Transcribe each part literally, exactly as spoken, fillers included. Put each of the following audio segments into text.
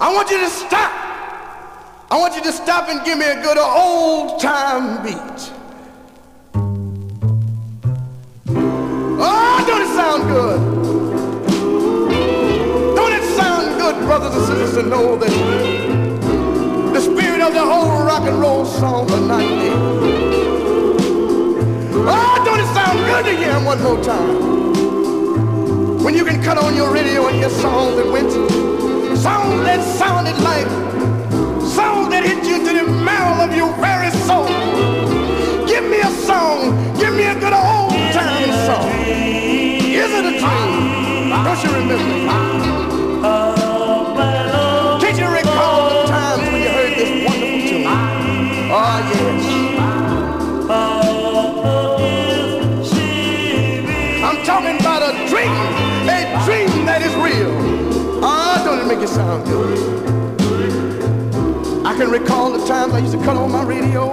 I want you to stop. I want you to stop and give me a good old time beat. Oh, don't it sound good? Don't it sound good, brothers and sisters, to know that the spirit of the whole rock and roll song tonight is? Oh, don't it sound good to hear them one more time? When you can cut on your radio and hear songs that went, songs that sounded like, songs that hit you to the marrow of your very soul. Give me a song, give me a good old time song. Is it a dream? Don't you remember? Can't you recall the times when you heard this wonderful tune? Oh, yes. I'm talking about a dream, a dream that is real. Oh, don't it make it sound good? I can recall the times I used to cut on my radio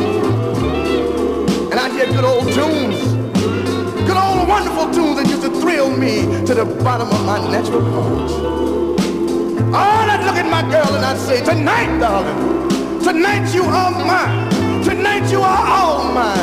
and I'd hear good old tunes, good old wonderful tunes that used to thrill me to the bottom of my natural heart. Oh, and I'd look at my girl and I'd say, tonight, darling, tonight you are mine. Tonight you are all mine.